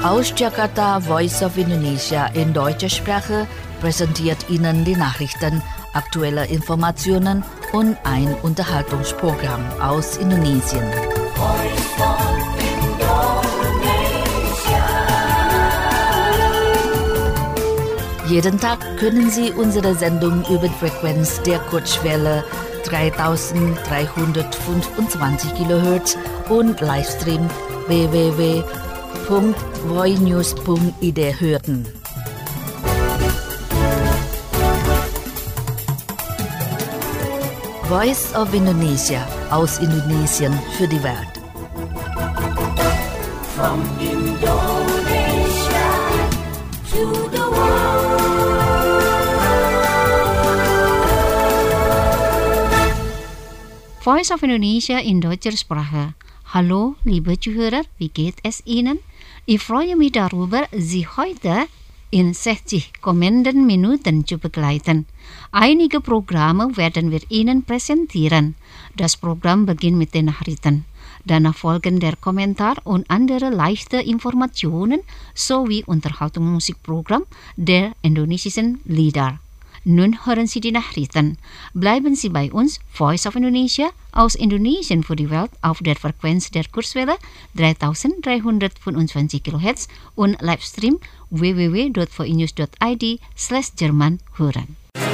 Aus Jakarta, Voice of Indonesia in deutscher Sprache präsentiert Ihnen die Nachrichten, aktuelle Informationen und ein Unterhaltungsprogramm aus Indonesien. Voice of Indonesia. Jeden Tag können Sie unsere Sendung über die Frequenz der Kurzwelle 3325 kHz und Livestream www.voinews.id hören. Voice of Indonesia aus Indonesien für die Welt. From Indonesia to the world. Voice of Indonesia in deutscher Sprache. Hallo, liebe Zuhörer, wie geht es Ihnen? Ich freue mich darüber, Sie heute in 60 kommenden Minuten zu begleiten. Einige Programme werden wir Ihnen präsentieren. Das Programm beginnt mit den Nachrichten. Danach folgen der Kommentar und andere leichte Informationen sowie Unterhaltungsmusikprogramm der indonesischen Lieder. Nun hören Sie die Nachrichten. Bleiben Sie bei uns, Voice of Indonesia, aus Indonesien für die Welt auf der Frequenz der Kurzwelle 3325 kHz und Livestream www.voinews.id/Jerman hören.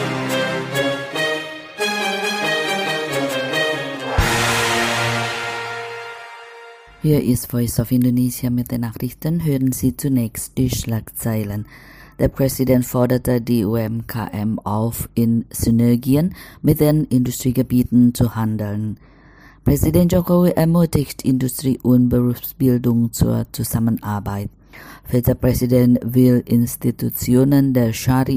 Hier ist Voice of Indonesia mit den Nachrichten. Hören Sie zunächst die Schlagzeilen. Der Präsident forderte die UMKM auf, in Synergien mit den Industriegebieten zu handeln. Präsident Jokowi ermutigt Industrie- und Berufsbildung zur Zusammenarbeit. Vizepräsident will Institutionen der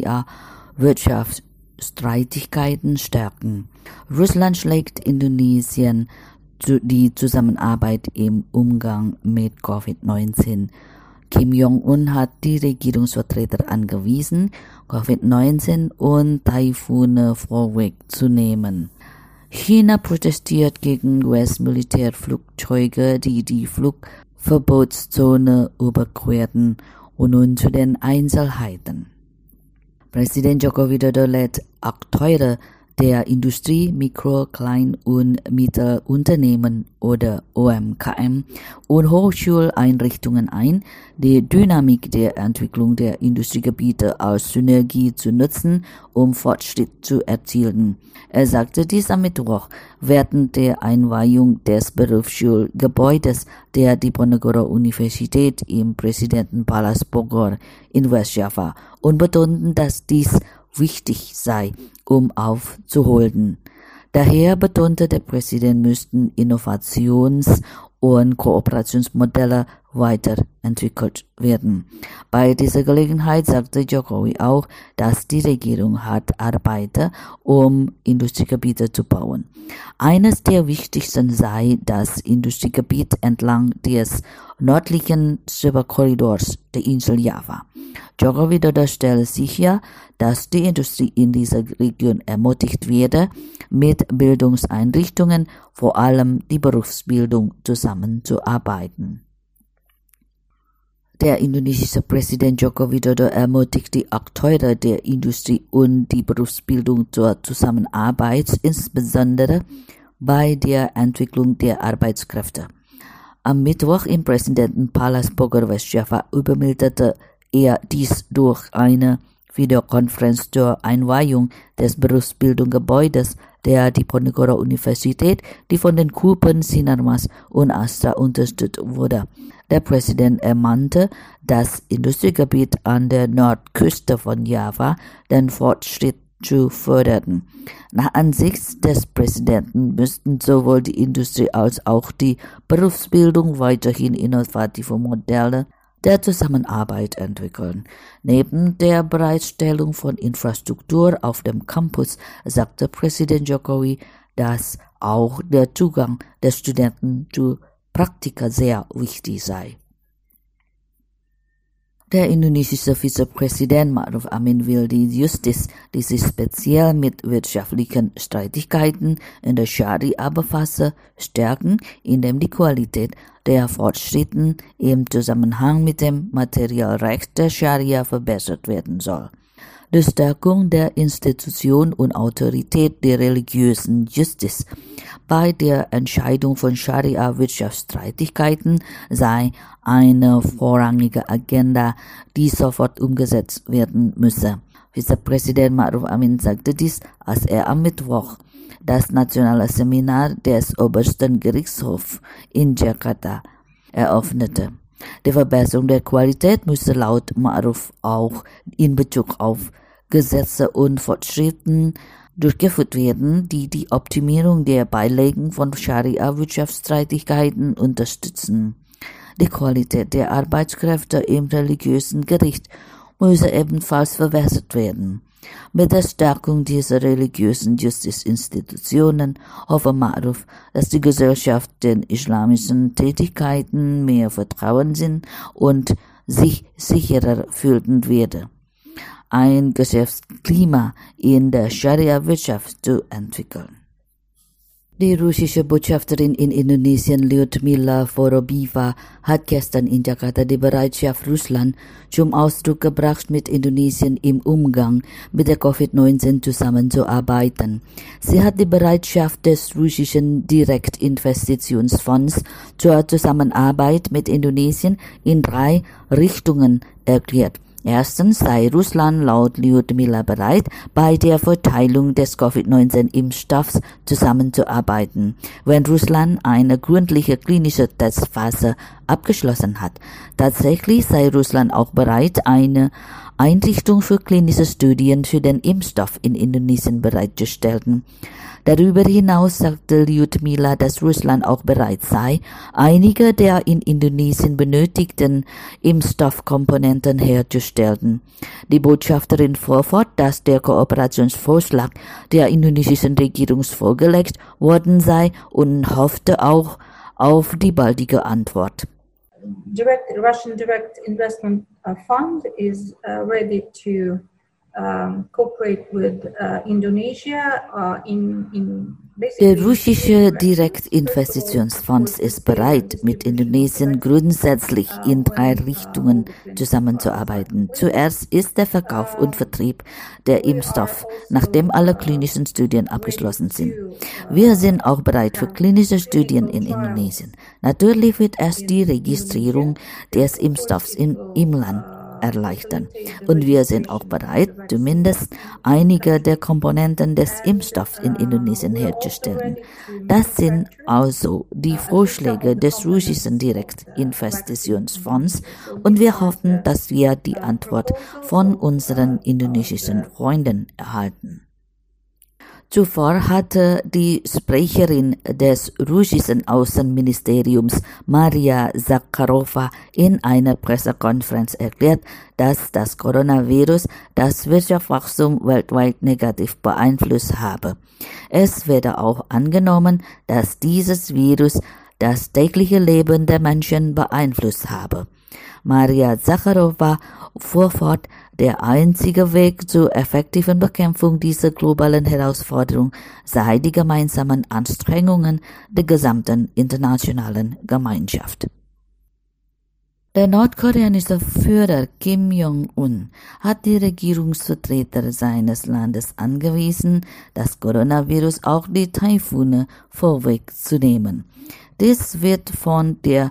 Scharia-Wirtschaftsstreitigkeiten stärken. Russland schlägt Indonesien die Zusammenarbeit im Umgang mit Covid-19. Kim Jong-un hat die Regierungsvertreter angewiesen, Covid-19 und Taifune vorwegzunehmen. China protestiert gegen US-Militärflugzeuge, die die Flugverbotszone überquerten. Und nun zu den Einzelheiten. Präsident Joko Widodo lädt Akteure der Industrie, Mikro-, Klein- und Mittelunternehmen oder UMKM und Hochschuleinrichtungen ein, die Dynamik der Entwicklung der Industriegebiete als Synergie zu nutzen, um Fortschritt zu erzielen. Er sagte dies am Mittwoch während der Einweihung des Berufsschulgebäudes der Diponegoro-Universität im Präsidentenpalast Bogor in Westjava und betonte, dass dies wichtig sei, um aufzuholen. Daher betonte der Präsident, müssten Innovations- und Kooperationsmodelle weiterentwickelt werden. Bei dieser Gelegenheit sagte Jokowi auch, dass die Regierung hart arbeite, um Industriegebiete zu bauen. Eines der wichtigsten sei das Industriegebiet entlang des nördlichen Silberkorridors der Insel Java. Joko Widodo stellt sicher, dass die Industrie in dieser Region ermutigt werde, mit Bildungseinrichtungen, vor allem die Berufsbildung, zusammenzuarbeiten. Der indonesische Präsident Joko Widodo ermutigt die Akteure der Industrie und die Berufsbildung zur Zusammenarbeit, insbesondere bei der Entwicklung der Arbeitskräfte. Am Mittwoch im Präsidentenpalast Bogor Westjava übermittelte er dies durch eine Videokonferenz zur Einweihung des Berufsbildungsgebäudes der Diponegoro-Universität, die von den Gruppen Sinarmas und Astra unterstützt wurde. Der Präsident ermahnte, das Industriegebiet an der Nordküste von Java den Fortschritt zu fördern. Nach Ansicht des Präsidenten müssten sowohl die Industrie als auch die Berufsbildung weiterhin innovative Modelle der Zusammenarbeit entwickeln. Neben der Bereitstellung von Infrastruktur auf dem Campus sagte Präsident Jokowi, dass auch der Zugang der Studenten zu Praktika sehr wichtig sei. Der indonesische Vizepräsident Ma'ruf Amin will die Justiz, die sich speziell mit wirtschaftlichen Streitigkeiten in der Scharia befasse, stärken, indem die Qualität der Fortschritte im Zusammenhang mit dem Materialrecht der Scharia verbessert werden soll. Die Stärkung der Institution und Autorität der religiösen Justiz bei der Entscheidung von Scharia-Wirtschaftsstreitigkeiten sei eine vorrangige Agenda, die sofort umgesetzt werden müsse. Vizepräsident Ma'ruf Amin sagte dies, als er am Mittwoch das nationale Seminar des Obersten Gerichtshofs in Jakarta eröffnete. Die Verbesserung der Qualität müsse laut Ma'ruf auch in Bezug auf Gesetze und Fortschritte durchgeführt werden, die die Optimierung der Beilagen von Scharia-Wirtschaftsstreitigkeiten unterstützen. Die Qualität der Arbeitskräfte im religiösen Gericht müsse ebenfalls verbessert werden. Mit der Stärkung dieser religiösen Justizinstitutionen hoffe Ma'ruf, dass die Gesellschaft den islamischen Tätigkeiten mehr Vertrauen und sich sicherer fühlen werde, ein Geschäftsklima in der Scharia-Wirtschaft zu entwickeln. Die russische Botschafterin in Indonesien Lyudmila Vorobieva hat gestern in Jakarta die Bereitschaft Russland zum Ausdruck gebracht, mit Indonesien im Umgang mit der Covid-19 zusammenzuarbeiten. Sie hat die Bereitschaft des russischen Direktinvestitionsfonds zur Zusammenarbeit mit Indonesien in 3 Richtungen erklärt. Erstens sei Russland laut Lyudmila bereit, bei der Verteilung des Covid-19-Impfstoffs zusammenzuarbeiten, wenn Russland eine gründliche klinische Testphase abgeschlossen hat. Tatsächlich sei Russland auch bereit, eine Einrichtung für klinische Studien für den Impfstoff in Indonesien bereitzustellen. Darüber hinaus sagte Lyudmila, dass Russland auch bereit sei, einige der in Indonesien benötigten Impfstoffkomponenten herzustellen. Die Botschafterin fuhr fort, dass der Kooperationsvorschlag der indonesischen Regierung vorgelegt worden sei und hoffte auch auf die baldige Antwort. Russian Direct Investment Fund is ready to cooperate with Indonesia in Der russische Direktinvestitionsfonds ist bereit, mit Indonesien grundsätzlich in 3 Richtungen zusammenzuarbeiten. Zuerst ist der Verkauf und Vertrieb der Impfstoff, nachdem alle klinischen Studien abgeschlossen sind. Wir sind auch bereit für klinische Studien in Indonesien. Natürlich wird erst die Registrierung des Impfstoffs im Land erleichtern. Und wir sind auch bereit, zumindest einige der Komponenten des Impfstoffs in Indonesien herzustellen. Das sind also die Vorschläge des russischen Direktinvestitionsfonds und wir hoffen, dass wir die Antwort von unseren indonesischen Freunden erhalten. Zuvor hatte die Sprecherin des russischen Außenministeriums Maria Zakharova in einer Pressekonferenz erklärt, dass das Coronavirus das Wirtschaftswachstum weltweit negativ beeinflusst habe. Es werde auch angenommen, dass dieses Virus das tägliche Leben der Menschen beeinflusst habe. Maria Zakharova fuhr fort, der einzige Weg zur effektiven Bekämpfung dieser globalen Herausforderung sei die gemeinsamen Anstrengungen der gesamten internationalen Gemeinschaft. Der nordkoreanische Führer Kim Jong-un hat die Regierungsvertreter seines Landes angewiesen, das Coronavirus auch die Taifune vorwegzunehmen. Dies wird von der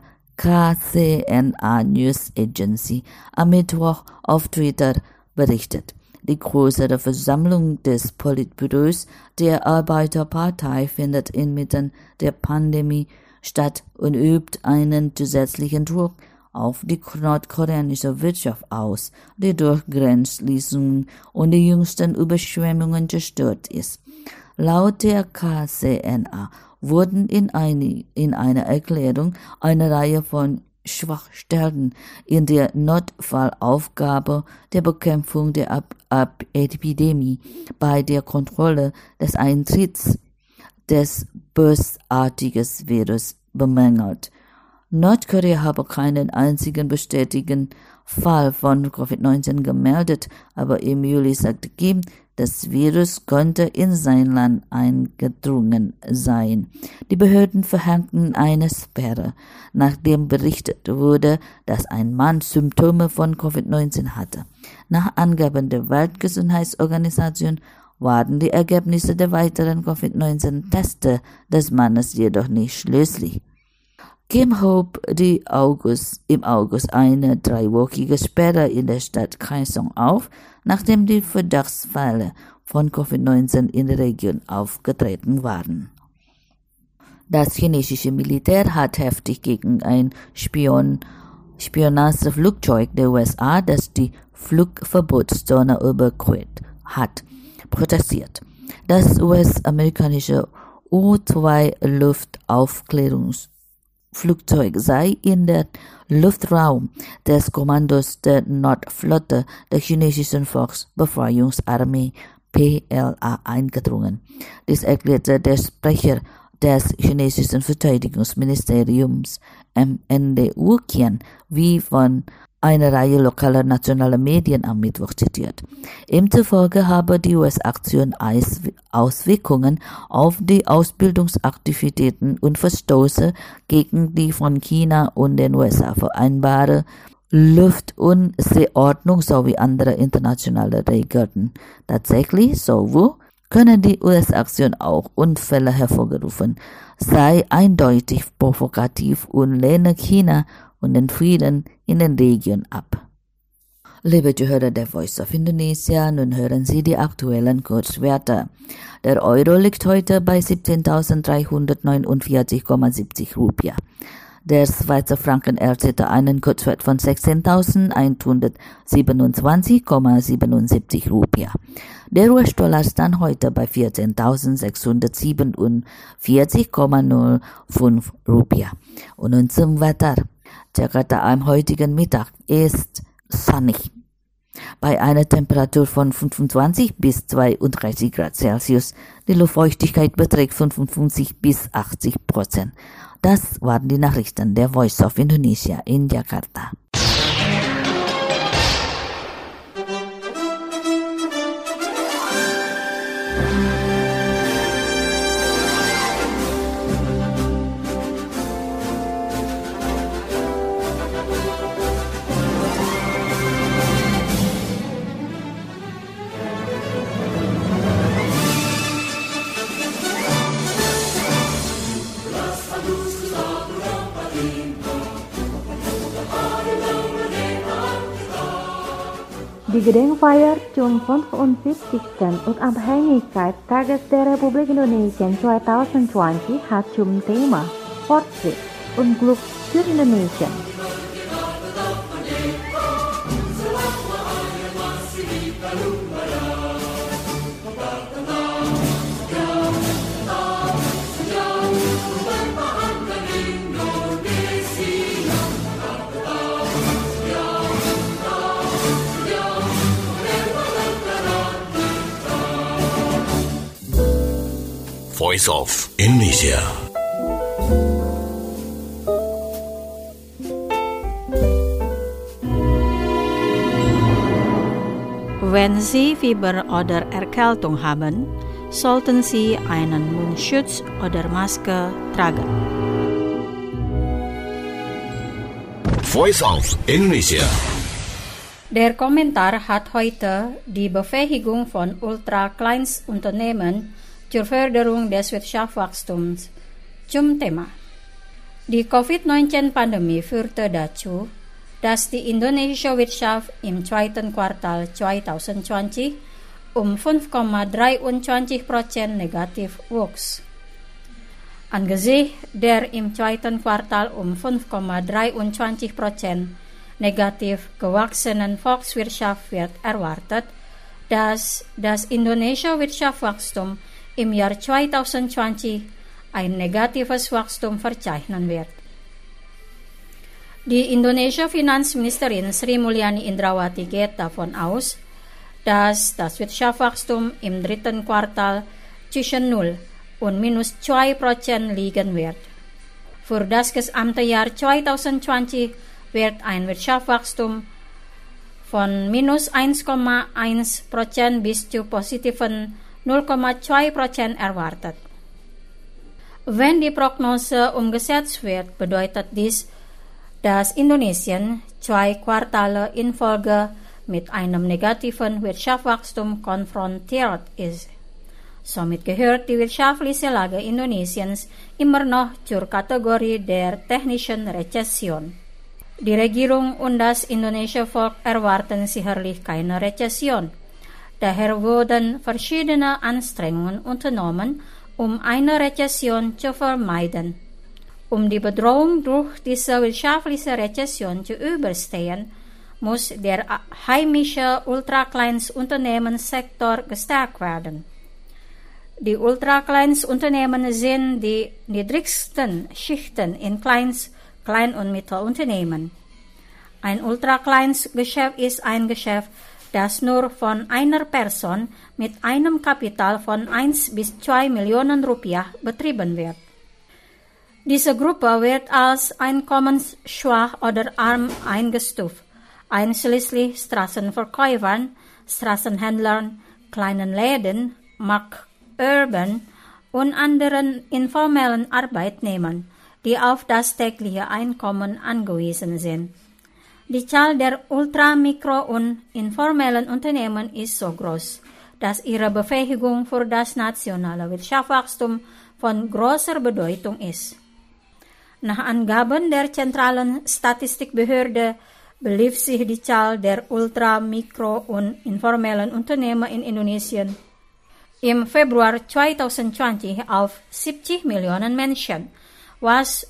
KCNA News Agency am Mittwoch auf Twitter berichtet. Die größere Versammlung des Politbüros der Arbeiterpartei findet inmitten der Pandemie statt und übt einen zusätzlichen Druck auf die nordkoreanische Wirtschaft aus, die durch Grenzschließungen und die jüngsten Überschwemmungen zerstört ist. Laut der KCNA wurden in einer Erklärung eine Reihe von Schwachstellen in der Notfallaufgabe der Bekämpfung der Epidemie bei der Kontrolle des Eintritts des bösartigen Virus bemängelt. Nordkorea habe keinen einzigen bestätigten Fall von Covid-19 gemeldet, aber im Juli sagte Kim, das Virus könnte in sein Land eingedrungen sein. Die Behörden verhängten eine Sperre, nachdem berichtet wurde, dass ein Mann Symptome von Covid-19 hatte. Nach Angaben der Weltgesundheitsorganisation waren die Ergebnisse der weiteren Covid-19-Teste des Mannes jedoch nicht schlüssig. Kim hob im August eine 3-wöchige Sperre in der Stadt Kaesong auf, nachdem die Verdachtsfälle von Covid-19 in der Region aufgetreten waren. Das chinesische Militär hat heftig gegen ein Spionageflugzeug der USA, das die Flugverbotszone überquert hat, protestiert. Das US-amerikanische U-2-Luftaufklärungsflugzeug sei in den Luftraum des Kommandos der Nordflotte der chinesischen Volksbefreiungsarmee PLA eingedrungen. Dies erklärte der Sprecher des chinesischen Verteidigungsministeriums MNDU Qian, wie von einer Reihe lokaler nationaler Medien am Mittwoch zitiert. Ihm zufolge habe die US-Aktion Auswirkungen auf die Ausbildungsaktivitäten und Verstoße gegen die von China und den USA vereinbare Luft- und Seeordnung sowie andere internationale Regeln. Tatsächlich, so können die US-Aktion auch Unfälle hervorgerufen, sei eindeutig provokativ und lehne China und den Frieden in den Regionen ab. Liebe Zuhörer der Voice of Indonesia, nun hören Sie die aktuellen Kurswerte. Der Euro liegt heute bei 17.349,70 Rupiah. Der Schweizer Franken erzielt einen Kurswert von 16.127,77 Rupiah. Der US-Dollar stand heute bei 14.647,05 Rupiah. Und nun zum Wetter. Jakarta am heutigen Mittag ist sonnig. Bei einer Temperatur von 25 bis 32 Grad Celsius. Die Luftfeuchtigkeit beträgt 55 bis 80%. Das waren die Nachrichten der Voice of Indonesia in Jakarta. Die Gedenkfeier zum 75. Unabhängigkeit Tages der Republik Indonesia 2020 hat zum Thema Fortschritt und Glück für Indonesia. Voice of Indonesia. Wenn Sie Fieber oder Erkältung haben, sollten Sie einen Mundschutz oder Maske tragen. Voice of Indonesia. Der Kommentar hat heute die Befähigung von Ultra-Kleinstunternehmen zur Förderung des Wirtschaftswachstums zum Thema. Die Covid-19-Pandemie führte dazu, dass die indonesische Wirtschaft im zweiten Quartal 2020 um 5,23% negativ wuchs. Angesichts der im zweiten Quartal um 5,23% negativ gewachsenen Volkswirtschaft wird erwartet, dass das indonesische Wirtschaftswachstum im Jahr 2020 ein negatives Wachstum verzeichnen wird. Die indonesische Finanzministerin Sri Mulyani Indrawati geht davon aus, dass das Wirtschaftswachstum im dritten Quartal zwischen 0 und -2% liegen wird. Für das gesamte Jahr 2020 wird ein Wirtschaftswachstum von minus 1,1% bis zu positiven 0,2% erwartet. Wenn die Prognose umgesetzt wird, bedeutet dies, dass Indonesien 2 Quartale in Folge mit einem negativen Wirtschaftswachstum konfrontiert ist. Somit gehört die wirtschaftliche Lage Indonesiens immer noch zur Kategorie der technischen Rezession. Die Regierung und das indonesische Volk erwarten sicherlich keine Rezession. Daher wurden verschiedene Anstrengungen unternommen, um eine Rezession zu vermeiden. Um die Bedrohung durch diese wirtschaftliche Rezession zu überstehen, muss der heimische Ultrakleinstunternehmenssektor gestärkt werden. Die Ultrakleinsunternehmen sind die niedrigsten Schichten in Klein- und Mittelunternehmen. Ein Ultrakleinstgeschäft ist ein Geschäft, das nur von einer Person mit einem Kapital von 1 bis 2 Millionen Rupiah betrieben wird. Diese Gruppe wird als einkommensschwach oder arm eingestuft, einschließlich Straßenverkäufern, Straßenhändlern, kleinen Läden, Markturban und anderen informellen Arbeitnehmern, die auf das tägliche Einkommen angewiesen sind. Die Zahl der Ultra-, Mikro- und informellen Unternehmen ist so groß, dass ihre Befähigung für das nationale Wirtschaftswachstum von großer Bedeutung ist. Nach Angaben der Zentralen Statistikbehörde belief sich die Zahl der Ultra-, Mikro- und informellen Unternehmen in Indonesien im Februar 2020 auf 70 Millionen Menschen, was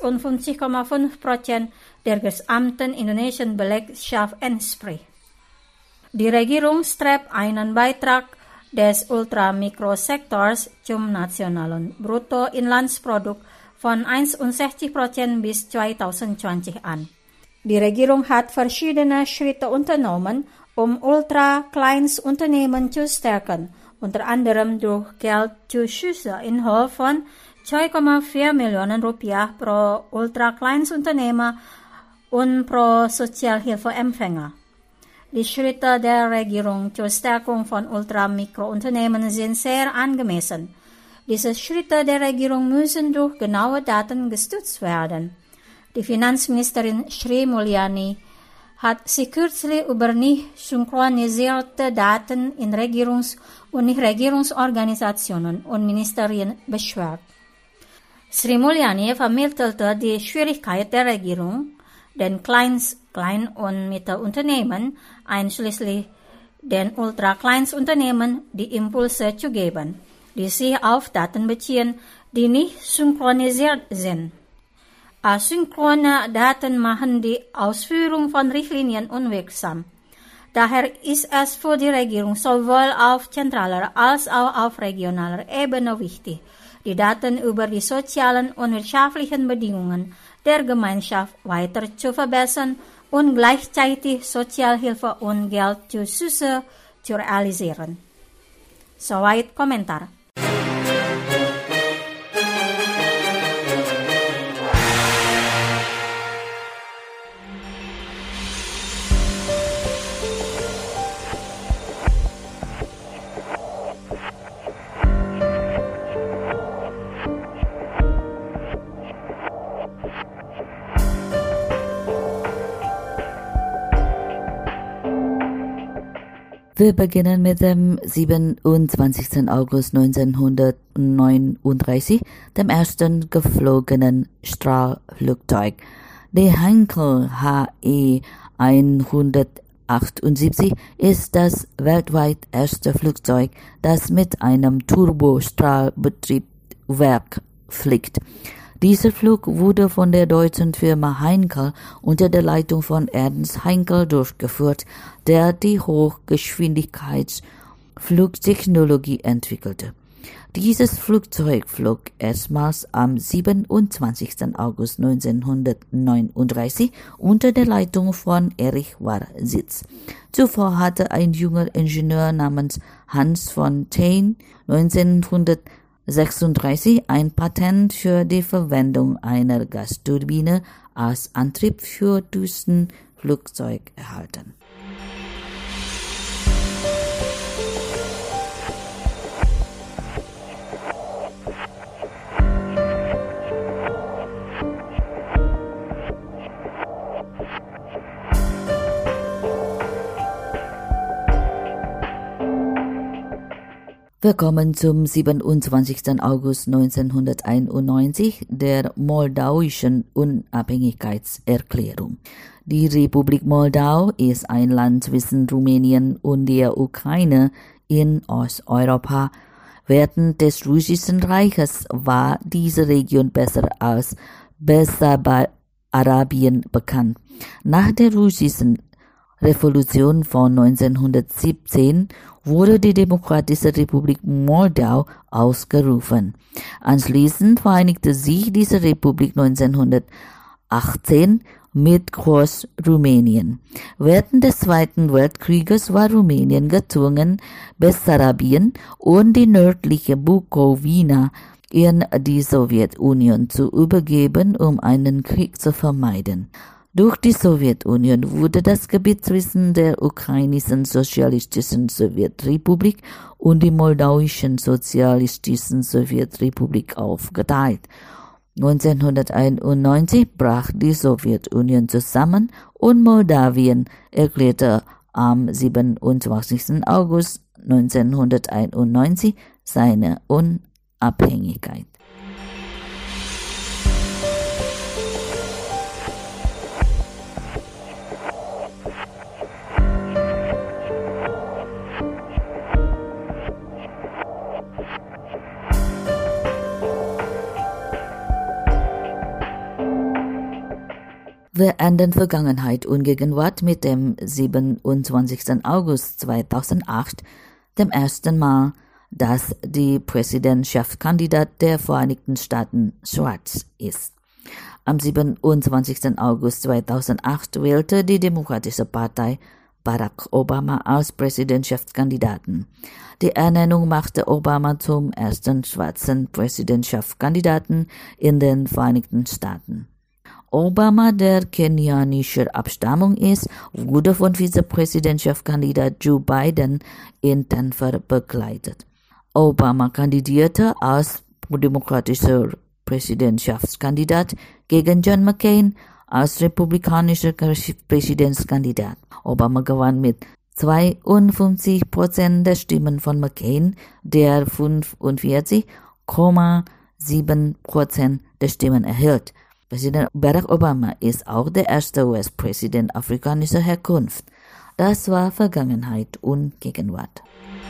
56,5% der gesamten indonesischen Belegschaft entspricht. Die Regierung strebt einen Beitrag des Ultra-Mikrosektors zum nationalen Bruttoinlandsprodukt von 61% bis 2020 an. Die Regierung hat verschiedene Schritte unternommen, um Ultra-Kleinstunternehmen zu stärken, unter anderem durch Geldzuschüsse in Höhe von 2,4 Millionen Rupiah pro Ultra-Kleinstunternehmer und pro Sozialhilfeempfänger. Die Schritte der Regierung zur Stärkung von Ultra-Mikrounternehmen sind sehr angemessen. Diese Schritte der Regierung müssen durch genaue Daten gestützt werden. Die Finanzministerin Sri Mulyani hat sich kürzlich über nicht synchronisierte Daten in Regierungs- und Nichtregierungsorganisationen und Ministerien beschwert. Sri Mulyani vermittelte die Schwierigkeit der Regierung, den Klein- und Mittelunternehmen, einschließlich den Ultra-Kleinstunternehmen, die Impulse zu geben, die sich auf Daten beziehen, die nicht synchronisiert sind. Asynchrone Daten machen die Ausführung von Richtlinien unwirksam. Daher ist es für die Regierung sowohl auf zentraler als auch auf regionaler Ebene wichtig, die Daten über die sozialen und wirtschaftlichen Bedingungen der Gemeinschaft weiter zu verbessern und gleichzeitig Sozialhilfe und Geldzuschüsse zu realisieren. Soweit Kommentar. Wir beginnen mit dem 27. August 1939, dem ersten geflogenen Strahlflugzeug. Der Heinkel HE 178 ist das weltweit erste Flugzeug, das mit einem Turbostrahlbetriebswerk fliegt. Dieser Flug wurde von der deutschen Firma Heinkel unter der Leitung von Ernst Heinkel durchgeführt, der die Hochgeschwindigkeitsflugtechnologie entwickelte. Dieses Flugzeug flog erstmals am 27. August 1939 unter der Leitung von Erich Warsitz. Zuvor hatte ein junger Ingenieur namens Hans von Thyn 1936 1936 ein Patent für die Verwendung einer Gasturbine als Antrieb für Düsenflugzeug erhalten. Wir kommen zum 27. August 1991, der moldauischen Unabhängigkeitserklärung. Die Republik Moldau ist ein Land zwischen Rumänien und der Ukraine in Osteuropa. Während des Russischen Reiches war diese Region besser als Bessarabien bekannt. Nach der russischen Revolution von 1917 wurde die Demokratische Republik Moldau ausgerufen. Anschließend vereinigte sich diese Republik 1918 mit Großrumänien. Während des Zweiten Weltkrieges war Rumänien gezwungen, Bessarabien und die nördliche Bukowina in die Sowjetunion zu übergeben, um einen Krieg zu vermeiden. Durch die Sowjetunion wurde das Gebiet zwischen der ukrainischen Sozialistischen Sowjetrepublik und die moldauischen Sozialistischen Sowjetrepublik aufgeteilt. 1991 brach die Sowjetunion zusammen und Moldawien erklärte am 27. August 1991 seine Unabhängigkeit. Wir enden Vergangenheit und Gegenwart mit dem 27. August 2008, dem ersten Mal, dass die Präsidentschaftskandidat der Vereinigten Staaten schwarz ist. Am 27. August 2008 wählte die Demokratische Partei Barack Obama als Präsidentschaftskandidaten. Die Ernennung machte Obama zum ersten schwarzen Präsidentschaftskandidaten in den Vereinigten Staaten. Obama, der kenianischer Abstammung ist, wurde von Vizepräsidentschaftskandidat Joe Biden in Denver begleitet. Obama kandidierte als demokratischer Präsidentschaftskandidat gegen John McCain als republikanischer Präsidentskandidat. Obama gewann mit 52% der Stimmen von McCain, der 45,7% der Stimmen erhielt. Präsident Barack Obama ist auch der erste US-Präsident afrikanischer Herkunft. Das war Vergangenheit und Gegenwart.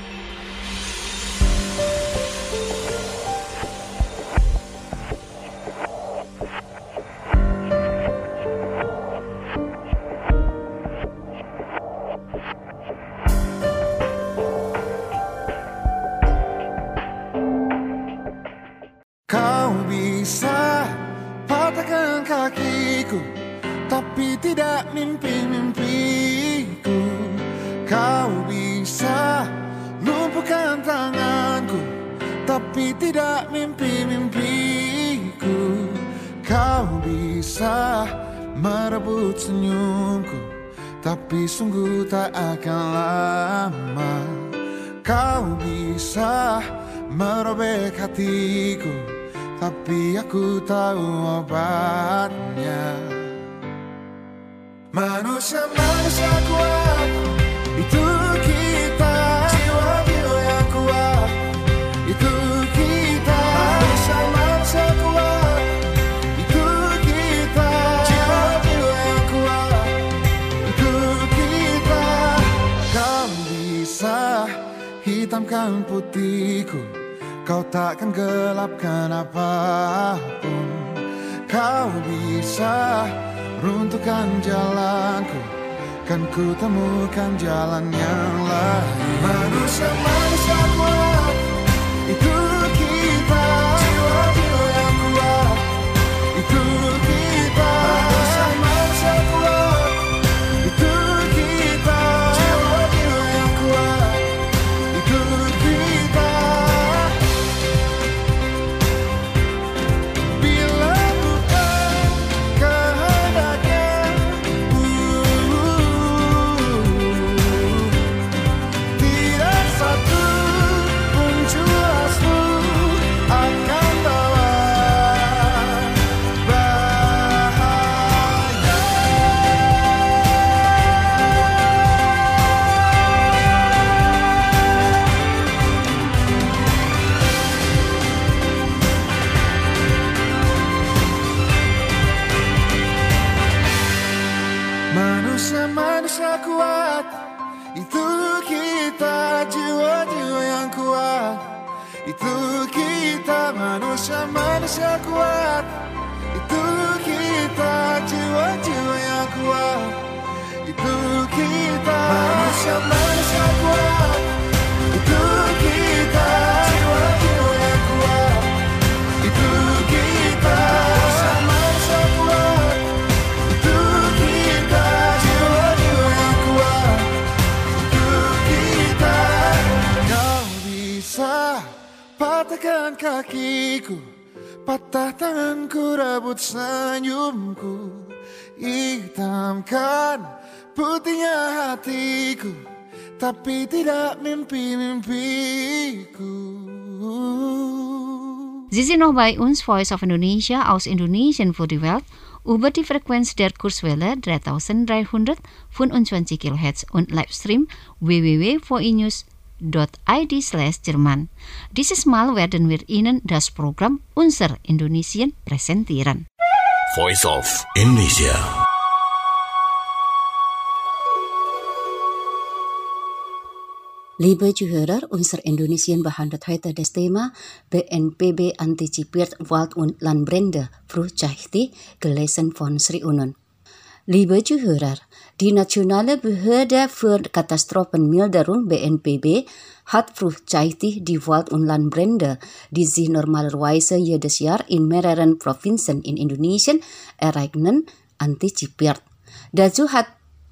Kau bisa patahkan kakiku, tapi tidak mimpi-mimpiku. Kau bisa lumpuhkan tanganku, tapi tidak mimpi-mimpiku. Kau bisa merebut senyumku, tapi sungguh tak akan lama. Kau bisa merobek hatiku, tapi aku tahu obatnya. Manusia-manusia kuat, itu kita. Jiwa-jiwa yang kuat, itu kita. Manusia-manusia kuat, itu kita. Jiwa-jiwa yang kuat, itu kita. Kau bisa hitamkan putihku, kau takkan gelapkan apapun. Kau bisa runtuhkan jalanku, kan ku temukan jalan yang lain. Manusia-manusia kuat, itu kita. Jiwa-jiwa yang kuat, itu kita. Manusia-manusia kuat, itu kita. Jiwa-jiwa yang kuat, itu kita. Itu kita jiwa-jiwa yang kuat. Itu kita manusia-manusia kuat. Itu kita jiwa-jiwa yang kuat. Itu kita manusia-manusia kuat. Itu kita jiwa-jiwa yang kuat. Itu kita manusia-manusia kuat. Itu kita jiwa-jiwa yang kuat. Itu kita. Kau bisa patahkan kakiku, patah tanganku, rebut senyumku, hitamkan putihnya hatiku, tapi tidak mimpi-mimpiku. Sie sind noch bei uns, Voice of Indonesia aus Indonesien für die Welt, über die Frequenz der Kurzwelle 3325 kHz und Livestream www.voinews.id/Jerman. Dieses Mal werden wir Ihnen das Programm Unser Indonesien präsentieren. Voice of Indonesia. Liebe Zuhörer, unser Indonesien behandelt heute das Thema BNPB antizipiert Wald- und Landbrände, frühzeitig, gelesen von Sri Unon. Liebe Zuhörer, die Nationale Behörde für Katastrophenmilderung BNPB hat frühzeitig die Wald- und Landbrände, die sich normalerweise jedes Jahr in mehreren Provinzen in Indonesien ereignen, antizipiert. Dazu hat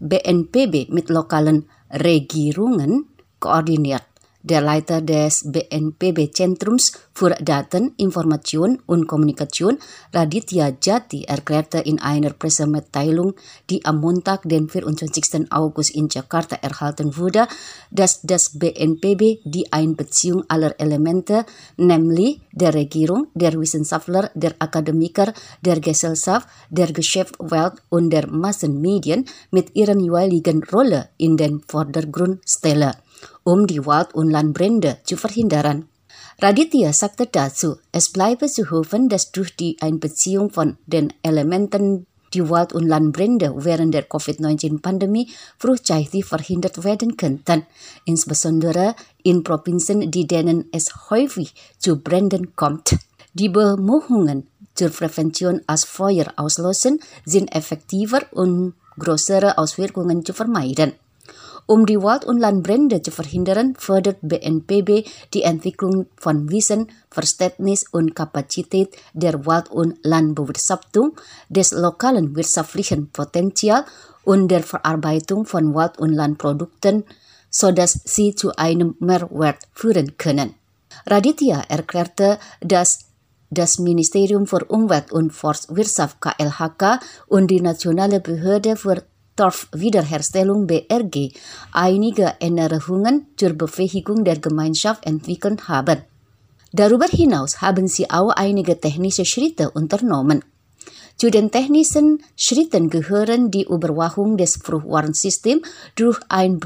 BNPB mit lokalen Regierungen koordiniert. Der Leiter des BNPB-Zentrums für Daten, Information und Kommunikation, Raditya Jati, erklärte in einer Pressemitteilung, die am Montag, den 24. August in Jakarta erhalten wurde, dass das BNPB die Einbeziehung aller Elemente, nämlich der Regierung, der Wissenschaftler, der Akademiker, der Gesellschaft, der Geschäftswelt und der Massenmedien mit ihren jeweiligen Rolle in den Vordergrund stelle, um die Wald- und Landbrände zu verhindern. Raditya sagte dazu, es bleibe zu hoffen, dass durch die Einbeziehung von den Elementen die Wald- und Landbrände während der Covid-19-Pandemie frühzeitig verhindert werden könnten, insbesondere in Provinzen, denen es häufig zu Bränden kommt. Die Bemühungen zur Prävention als Feuer auslösen sind effektiver und größere Auswirkungen zu vermeiden. Um die Wald- und Landbrände zu verhindern, fördert BNPB die Entwicklung von Wissen, Verständnis und Kapazität der Wald- und Landbewirtschaftung, des lokalen wirtschaftlichen Potenzials und der Verarbeitung von Wald- und Landprodukten, sodass sie zu einem Mehrwert führen können. Raditya erklärte, dass das Ministerium für Umwelt und Forstwirtschaft KLHK und die Nationale Behörde für Torfwiederherstellung BRG einige Änderungen zur Befähigung der Gemeinschaft entwickelt haben. Darüber hinaus haben sie auch einige technische Schritte unternommen. Zu den technischen Schritten gehören die Überwachung des Frühwarnsystems durch ein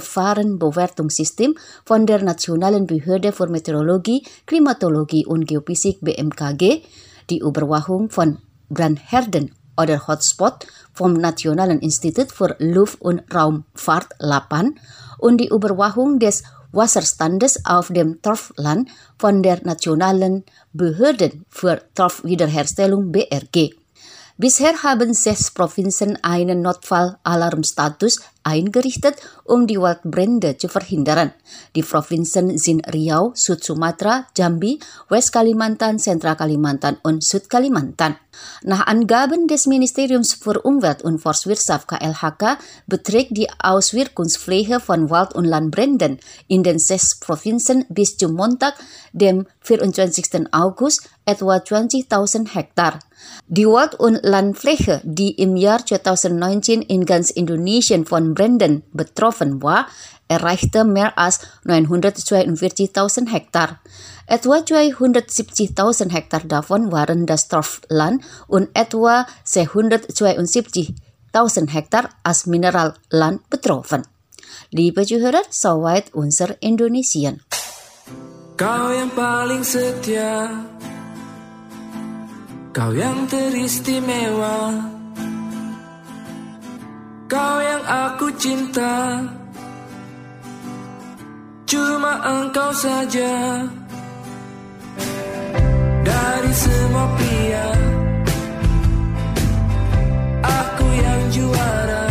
Brandgefahrenbewertungssystem von der Nationalen Behörde für Meteorologie, Klimatologie und Geophysik BMKG, die Überwachung von Brandherden oder Hotspot vom Nationalen Institut für Luft- und Raumfahrt LAPAN und die Überwachung des Wasserstandes auf dem Torfland von der Nationalen Behörde für Torfwiederherstellung BRG. Bisher haben 6 Provinzen einen Notfallalarmstatus eingerichtet, um die Waldbrände zu verhindern. Die Provinzen sind Riau, Süd-Sumatra, Jambi, West-Kalimantan, Zentral-Kalimantan und Süd-Kalimantan. Nach Angaben des Ministeriums für Umwelt und Forstwirtschaft KLHK beträgt die Auswirkungsfläche von Wald- und Landbränden in den 6 Provinzen bis zum Montag, dem 24. August, etwa 20.000 Hektar. Die Wald- und Landfläche, die im Jahr 2019 in ganz Indonesien von Bränden betroffen war, erreichte mehr als 942.000 Hektar. Etwa 270.000 Hektar davon waren das Torfland und etwa 272.000 Hektar als Mineralland betroffen. Liebe Zuhörer, soweit unser Indonesien. Kau yang paling setia, kau yang teristimewa, kau yang aku cinta, cuma engkau saja. Dari semua pria, aku yang juara.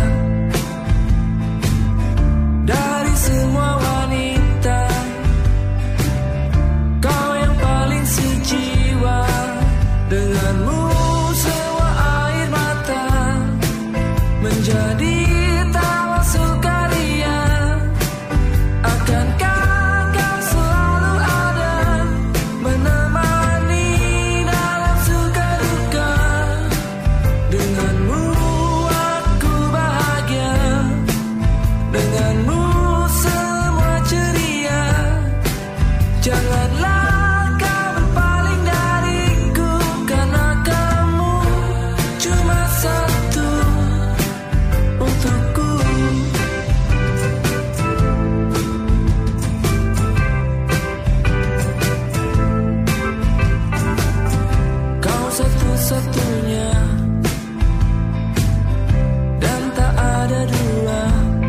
Dari semua wanita, kau yang paling sejiwa. Denganmu semua air mata menjadi tawa sukaria. Akankah kau selalu ada menemani dalam suka duka? Denganmu aku bahagia, denganmu semua ceria. Janganlah kau berpaling dariku, karena kamu cuma satu untukku. Kau satu-satunya dan tak ada dua,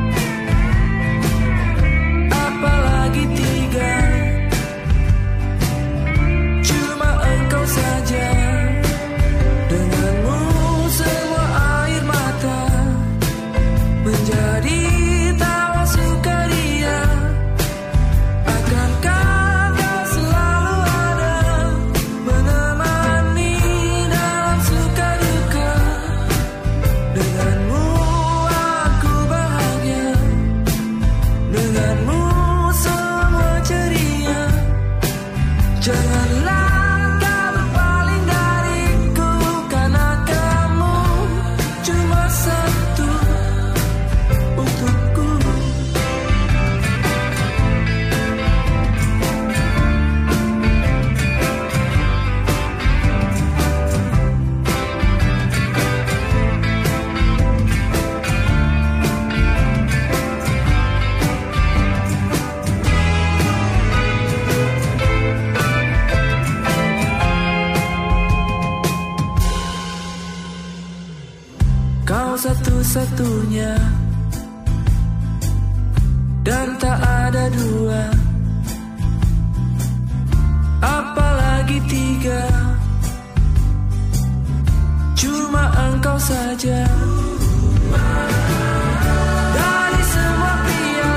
apalagi tiga. Cuma engkau saja. Denganmu semua air mata menjadi tawa sukaria. Akankah kau selalu ada menemani dalam suka duka? Denganmu aku bahagia, denganmu semua ceria. Janganlah kau berpaling dariku, karena kamu cuma satu untukku. Kau satu-satunya dan tak ada dua, apalagi tiga. Cuma engkau saja. Dari semua pria,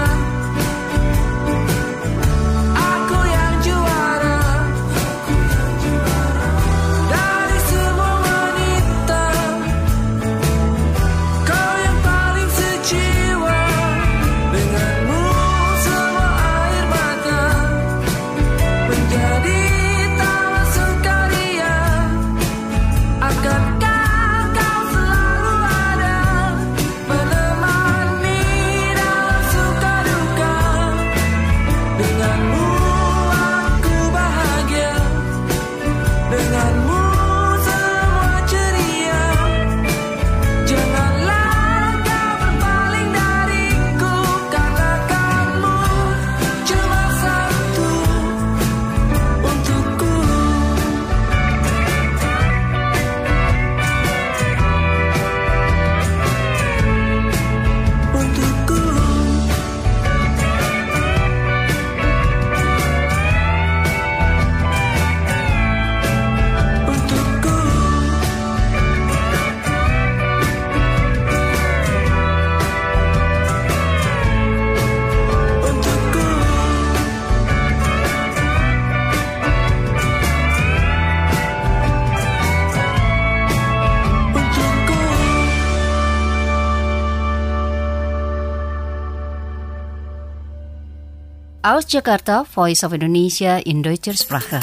aku yang juara. Dari semua wanita, kau yang paling sejiwa. Denganmu semua air mata menjadi tawa sukaria. Akankah kau selalu ada menemani dalam suka duka? Denganmu aku bahagia, denganmu semua ceria. Janganlah kau berpaling dariku, karena kamu cuma satu untukku. Untukku. Untukku. Untukku. Untukku. Aus Jakarta, Voice of Indonesia in Deutscher Sprache.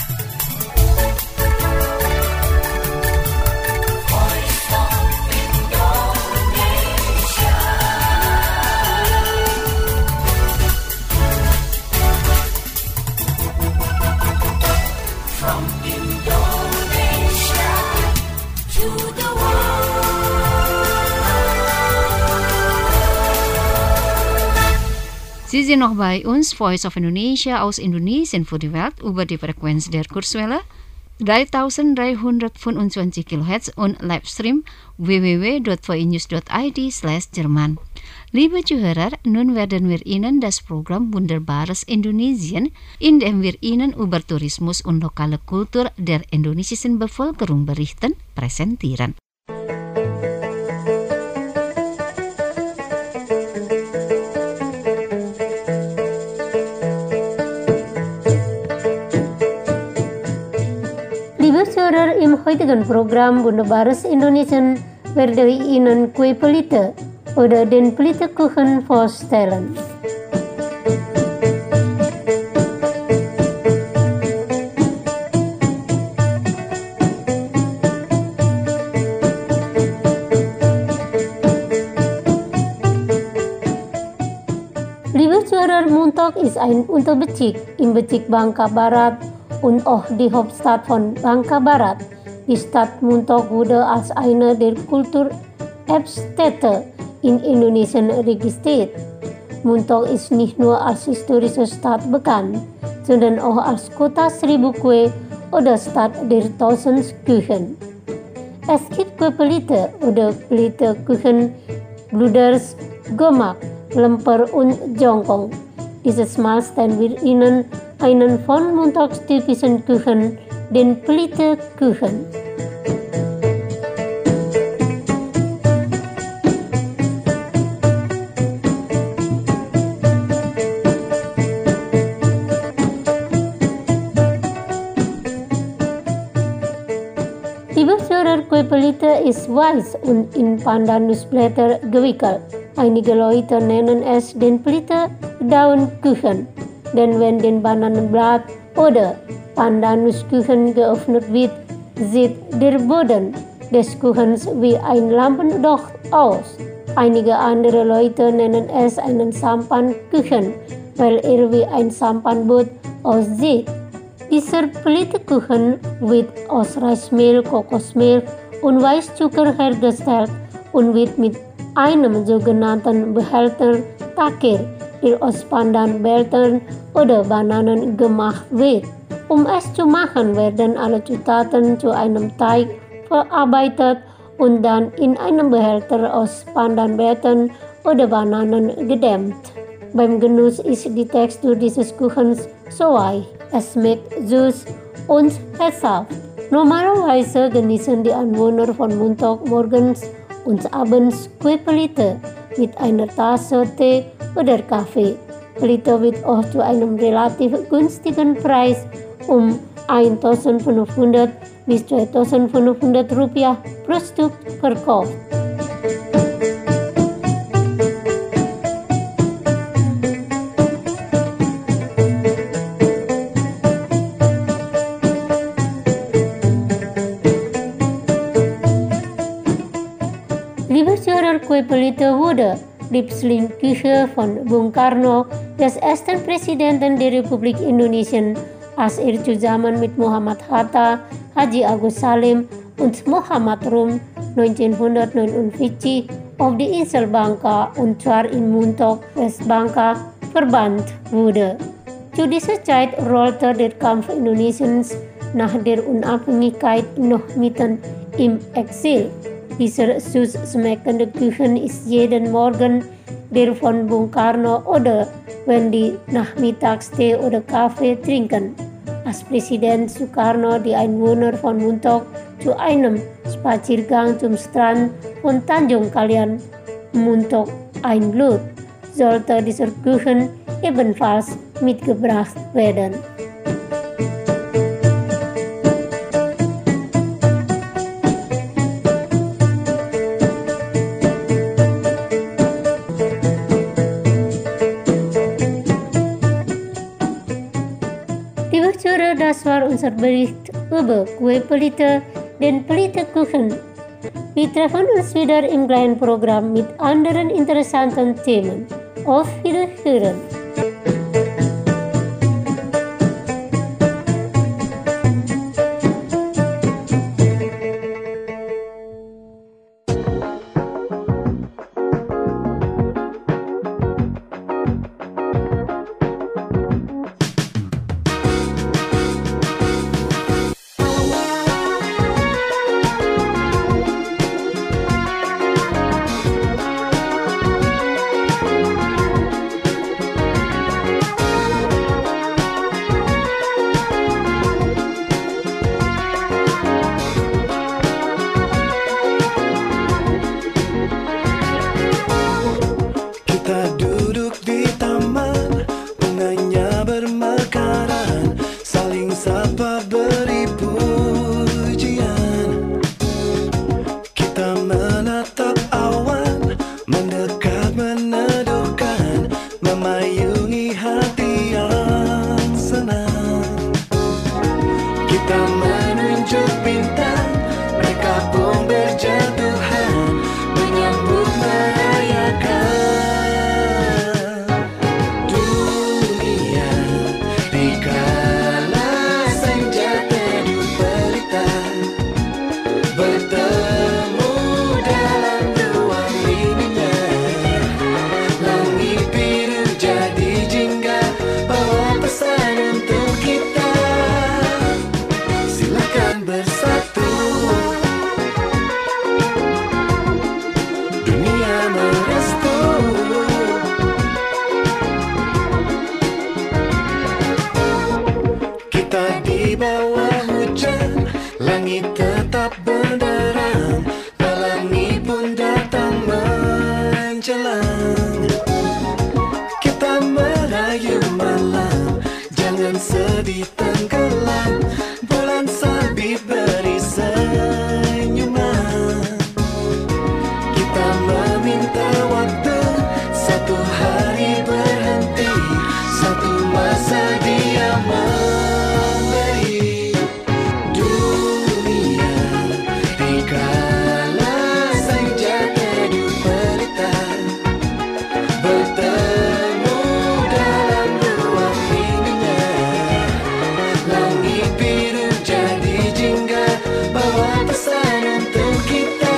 Sie sind noch bei uns, Voice of Indonesia aus Indonesien für die Welt über die Frequenz der Kurzwelle 3325 kHz und Livestream www.voinews.id/Jerman. Liebe Zuhörer, nun werden wir Ihnen das Programm Wunderbares Indonesien, in dem wir Ihnen über Tourismus und lokale Kultur der indonesischen Bevölkerung berichten, präsentieren. Liebe Zuhörer, im heutigen Programm Wunderbares Indonesien werde ich Ihnen Kue Pelite oder den Pelitekuchen vorstellen. Liebe Zuhörer, Muntok ist ein Unterbezirk im Bezirk Bangka Barat und auch die Hauptstadt von Bangka Barat. Die Stadt Muntok wurde als eine der Kulturerbstädte in Indonesien registriert. Muntok ist nicht nur als historische Stadt bekannt, sondern auch als Kota Seribu Kue oder Stadt der 1000 Küchen. Es gibt Kue Pelite oder Pelitekuchen, Bluders, Gemak, Lemper und Jongkong. Dieses Mal stellen wir Ihnen einen von Muntoks typischen Küchen, den Pelitekuchen. Liebe Zuhörer, Kue Pelite ist weiß und in Pandanusblätter gewickelt. Einige Leute nennen es den Pelite-Daunkuchen, denn wenn den Bananenblatt oder Pandanuskuchen geöffnet wird, sieht der Boden des Kuchens wie ein Lampendocht aus. Einige andere Leute nennen es einen Sampankuchen, weil er wie ein Sampanboot aussieht. Dieser Pelitekuchen wird aus Reismehl, Kokosmehl und Weißzucker hergestellt und wird mit einem sogenannten Behälter Takir, der aus Pandanblättern oder Bananen gemacht wird. Um es zu machen, werden alle Zutaten zu einem Teig verarbeitet und dann in einem Behälter aus Pandanblättern oder Bananen gedämmt. Beim Genuss ist die Textur dieses Kuchens so weich. Es schmeckt süß und herzhaft. Normalerweise genießen die Anwohner von Muntok morgens und abends Kue Pelite mit einer Tasse Tee oder Kaffee. Pelite wird auch zu einem relativ günstigen Preis um 1.500 bis 2.500 Rupiah pro Stück verkauft. Liebe Zuhörer, Kue Pelite wurde Lieblingsküche von Bung Karno, des ersten Präsidenten der Republik Indonesien, als er zusammen mit Muhammad Hatta, Haji Agus Salim und Muhammad Rum 1949 auf die Insel Bangka und zwar in Muntok, Westbangka, verbannt wurde. Zu dieser Zeit rollte der Kampf Indonesiens nach der Unabhängigkeit noch mitten im Exil. Dieser süß schmeckende Kuchen ist jeden Morgen der von Bung Karno oder wenn die nachmittags Tee oder Kaffee trinken. Als Präsident Sukarno die Einwohner von Muntok zu einem Spaziergang zum Strand von Tanjung Kalian, Muntok einlud, sollte dieser Kuchen ebenfalls mitgebracht werden. Das war unser Bericht über Kue Pelite, den Pelitekuchen. Wir treffen uns wieder im kleinen Programm mit anderen interessanten Themen. Auf Wiederhören! sedih tenggelam, bulan sabit beri senyuman. Kita meminta waktu, satu hari berhenti, satu masa dia memberi. Dunia dikala senja teduh pelita, bertemu dalam ruang rindunya. Langit biru jadi jingga, bawa pesan untuk kita.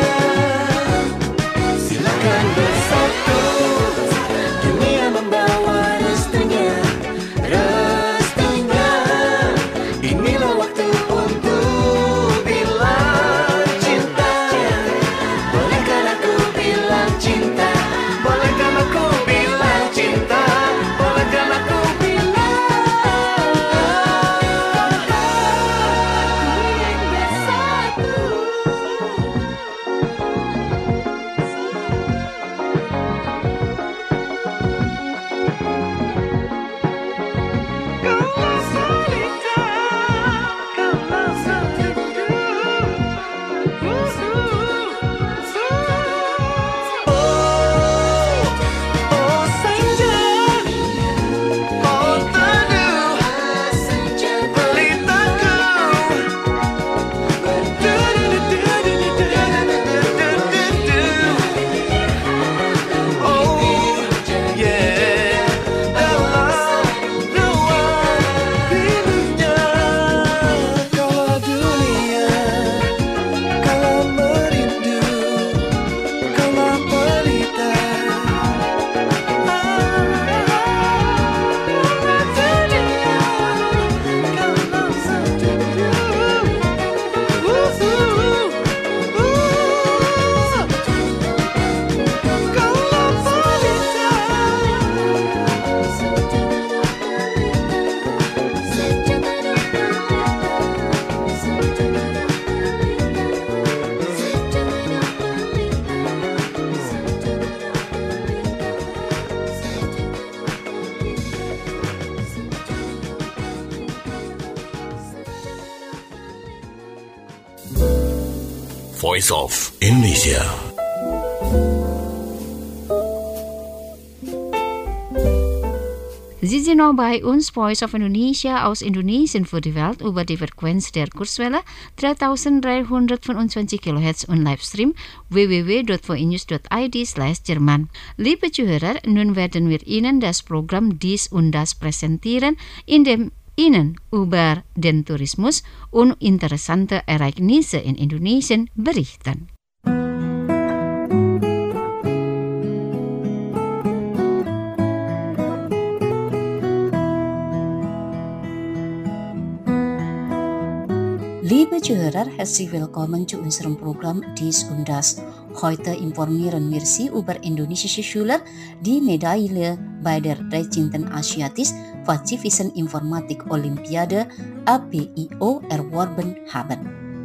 Silakan bersatu, dunia membawa restunya, restunya. Inilah waktu untuk bilang cinta. Bolehkan aku bilang cinta, bolehkan aku bilang cinta, bolehkan aku bilang aku ingin bersatu. Kaulah salita, kaulah salita. Oh senja, oh teduh, pelitaku. Oh yeah, dalam ruang rindunya. Kaulah dunia, kaulah merindu, kaulah pelita. Voice of Indonesia. Sie sind noch bei uns, Voice of Indonesia aus Indonesien für die Welt über die Frequenz der Kurzwelle 3325 kHz und Livestream www.voinews.id/Jerman. Liebe Zuhörer, nun werden wir Ihnen das Programm Dies und Das präsentieren, in dem Ihnen über den Tourismus und interessante Ereignisse in Indonesien berichten. Liebe Zuhörer, herzlich willkommen zu unserem Programm Dies und Das. Heute informieren wir Sie über indonesische Schüler, die Medaille bei der 13. Asiatisch-Pazifischen Informatik-Olympiade APIO erworben haben.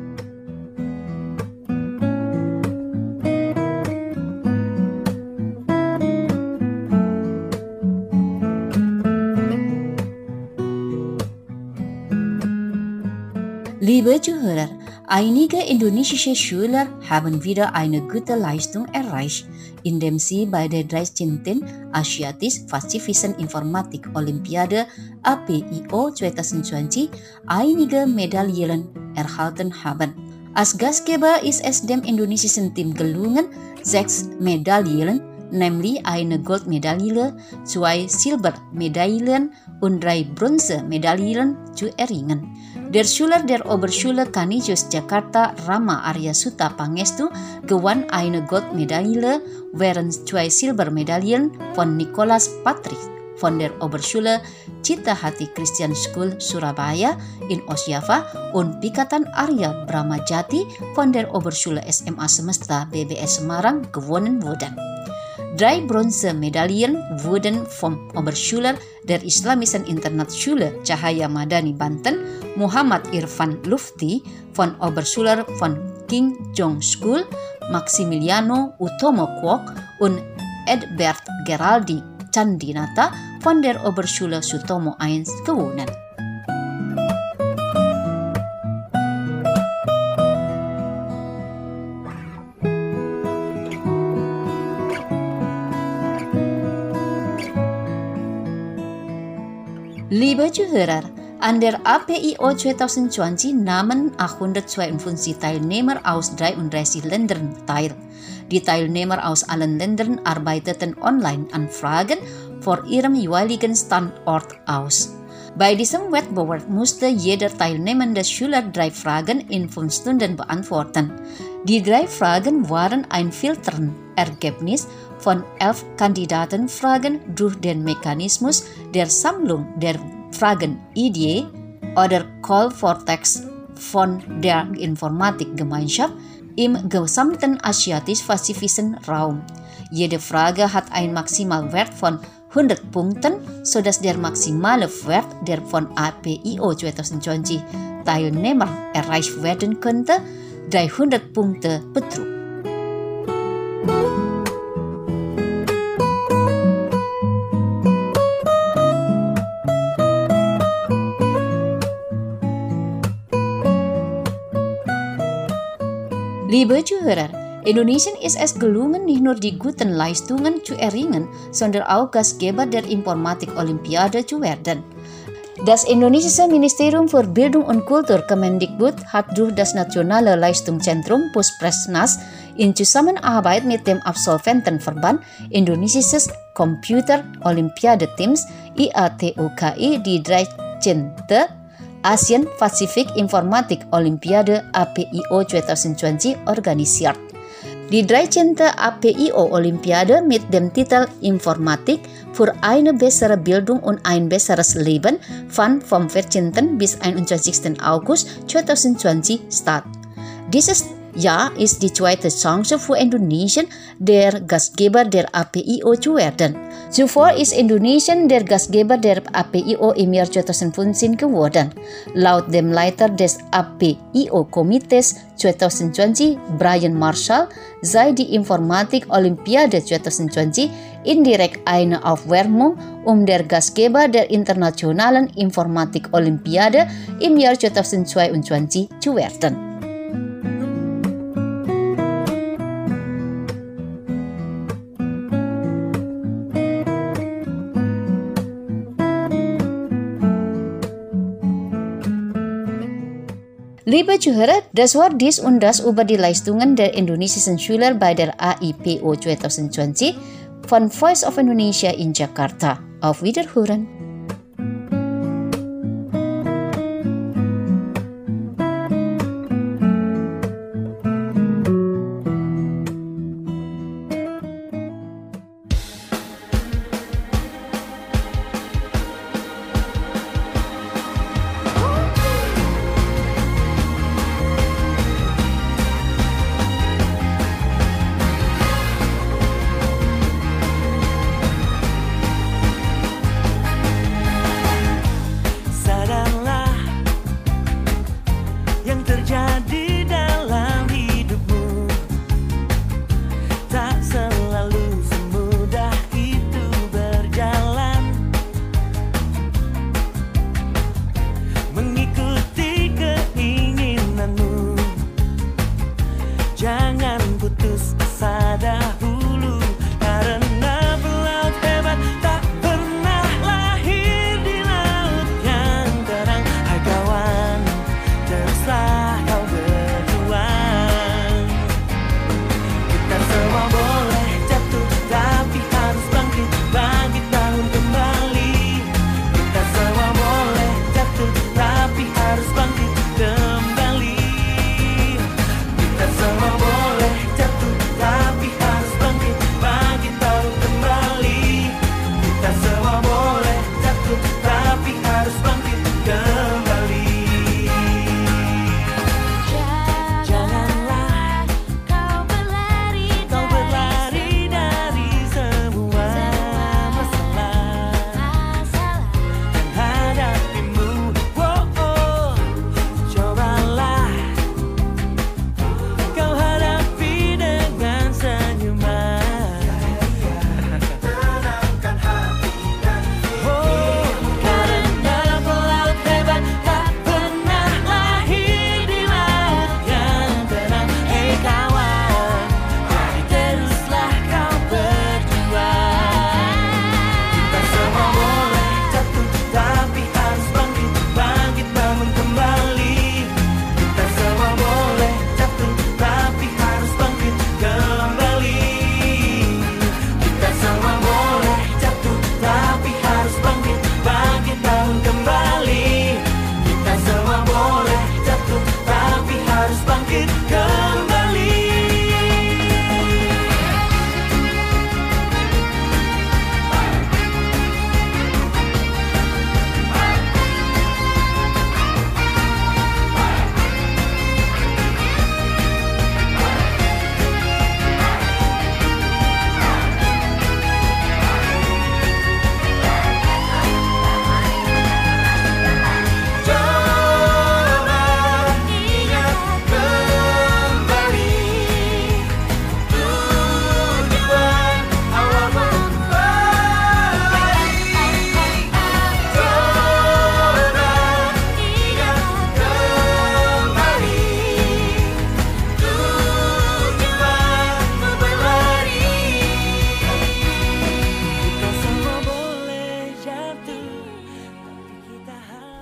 Liebe Zuhörer, einige indonesische Schüler haben wieder eine gute Leistung erreicht, indem sie bei der 13. Asiatisch-Pazifischen Informatik-Olympiade APIO 2020 einige Medaillen erhalten haben. Als Gastgeber ist es dem indonesischen Team gelungen, 6 Medaillen, nämlich eine Goldmedaille, 2 Silbermedaillen und 3 Bronzemedaillen zu erringen. Der Schüler der Oberschule Canisius Jakarta Rama Arya Suta Pangestu gewann eine Goldmedaille, während 2 Silbermedaillen von Nicholas Patrick von der Oberschule Citahati Christian School Surabaya in Osjava und Pikatan Arya Bramajati von der Oberschule SMA Semesta BBS Semarang gewonnen wurden. 3 Bronzemedaillen wurden vom Oberschüler der Islamischen Internatsschule Cahaya Madani Banten, Muhammad Irfan Lufti von Oberschüler von King Jong School, Maximiliano Utomo Kwok und Edbert Geraldi Candinata von der Oberschule Sutomo I gewonnen. Liebe Zuhörer, an der APIO 2020 nahmen 152 Teilnehmer aus 33 Ländern teil. Die Teilnehmer aus allen Ländern arbeiteten online an Fragen vor ihrem jeweiligen Standort aus. Bei diesem Wettbewerb musste jeder teilnehmende Schüler 3 Fragen in 5 Stunden beantworten. Die 3 Fragen waren ein Filtern-Ergebnis von 11 Kandidatenfragen durch den Mechanismus der Sammlung der Fragenidee oder Call for Text von der Informatikgemeinschaft im gesamten asiatisch-pazifischen Raum. Jede Frage hat einen Maximalwert von 100 Punkten, sodass der maximale Wert der von APIO 2020 Teilnehmer erreicht werden könnte, 300 Punkte betrug. Liebe Zuhörer, Indonesien ist es gelungen, nicht nur die guten Leistungen zu erringen, sondern auch Gastgeber der Informatik-Olympiade zu werden. Das indonesische Ministerium für Bildung und Kultur Kemendikbud hat durch das Nationale Leistungszentrum Puspresnas in Zusammenarbeit mit dem Absolventenverband Indonesisches Computer-Olympiade-Teams IATUKI die 13. Asian Pacific Informatik Olympiade APIO 2020 organisiert. Die 13. APIO Olympiade mit dem Titel Informatik für eine bessere Bildung und ein besseres Leben fand vom 14. bis 21. August 2020 statt. Dieses Jahr ist die zweite Chance für Indonesien, der Gastgeber der APIO zu werden. Zuvor ist Indonesien der Gastgeber der APIO im Jahr 2015 geworden. Laut dem Leiter des APIO-Komitees 2020, Brian Marshall, sei die Informatik-Olympiade 2020 indirekt eine Aufwärmung, um der Gastgeber der Internationalen Informatik-Olympiade im Jahr 2022 zu werden. Liebe Zuhörer, das war dies und das über die Leistungen der indonesischen Schüler bei der AIPO 2020 von Voice of Indonesia in Jakarta. Auf Wiederhören!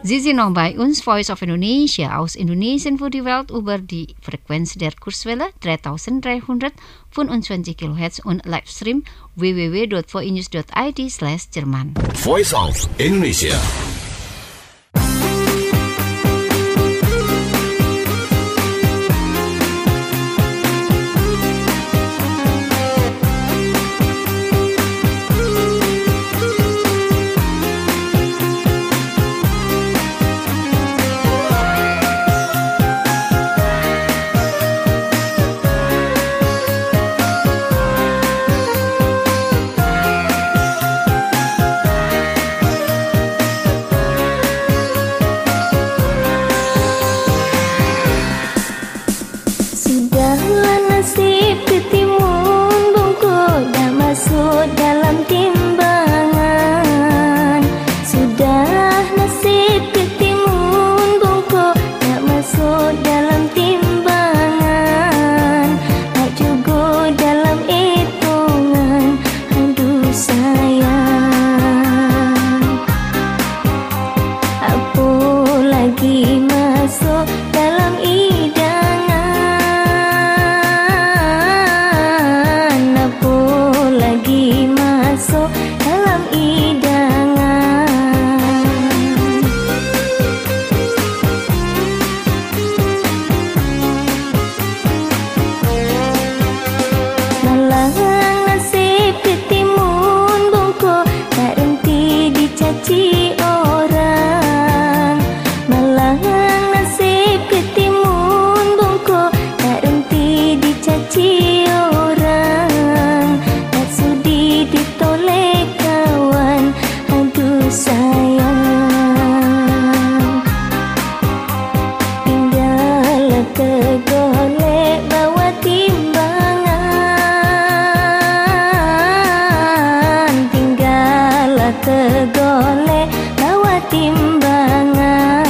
Sie sind noch bei uns, Voice of Indonesia, aus Indonesien für die Welt, über die Frequenz der Kurzwelle 3325 kHz und Livestream www.voinews.id/Jerman. Voice of Indonesia. Sudahlah nasib ketimun bungkuk dah masuk dalam timbangan. Sudah nasib ketimun bungkuk dah masuk dalam timbangan. Tak cukup dalam hitungan, aduh sayang. Apa lagi masuk dalam masuk dalam hidangan. Malang nasib ketimun bungkuk tak henti dicaci orang. Malang nasib ketimun bungkuk tak henti dicaci orang. Tak sudi ditoleh kawan, aduh sayang. Tinggallah tergolek bawa timbangan. Tinggallah tergolek bawa timbangan.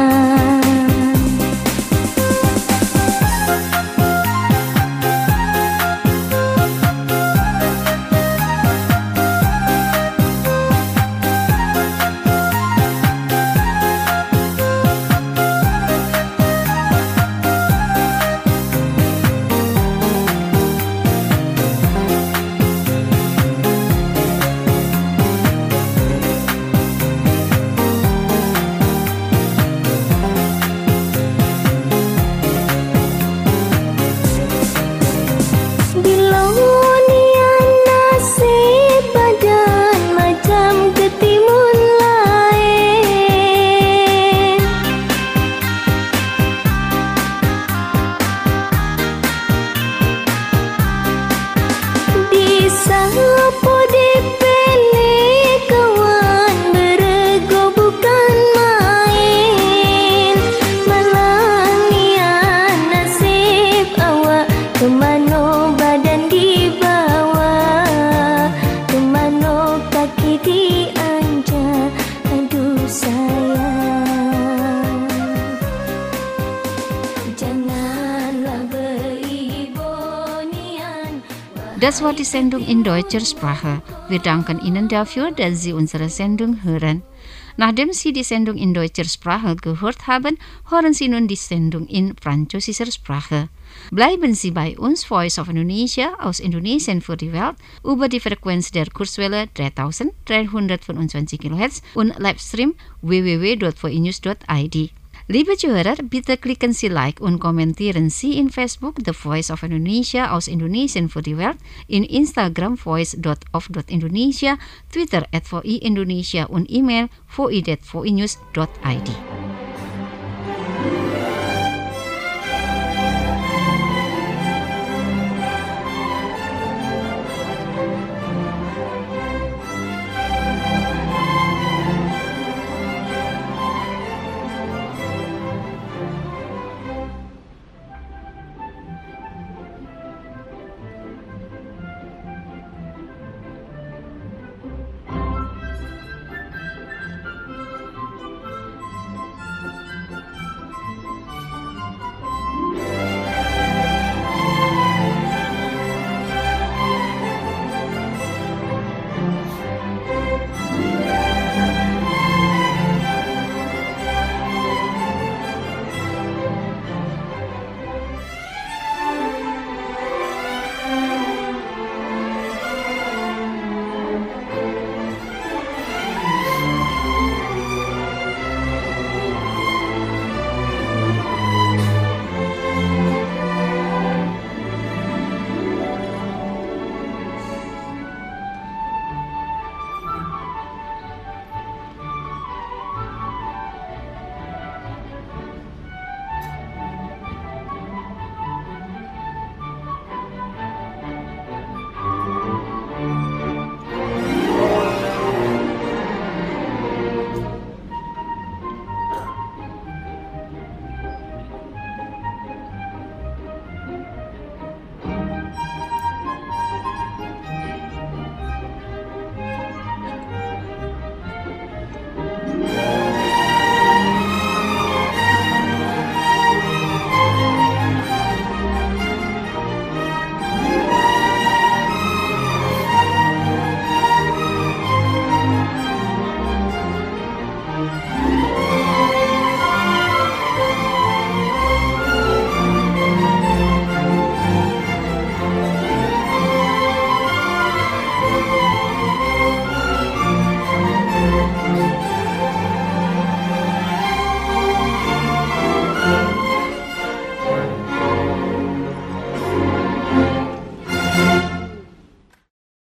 Bilonian nasib badan macam ketimun lain. Disapu dipilih kawan, berego bukan main. Malangian nasib awak, kemana badan dibawa, kemana kaki dianjak, aduh sayang. Janganlah beribonian. Das war die Sendung in deutscher Sprache. Wir danken Ihnen dafür, dass Sie unsere Sendung hören. Nachdem Sie die Sendung in deutscher Sprache gehört haben, hören Sie nun die Sendung in französischer Sprache. Bleiben Sie bei uns, Voice of Indonesia, aus Indonesien für die Welt, über die Frequenz der Kurzwelle 3325 kHz und Livestream www.voinews.id. Liebe Zuhörer, bitte klicken Sie Like und kommentieren Sie in Facebook The Voice of Indonesia aus Indonesien für die Welt, in Instagram voice.of.indonesia, Twitter @voi Indonesia und E-Mail voi@voinews.id.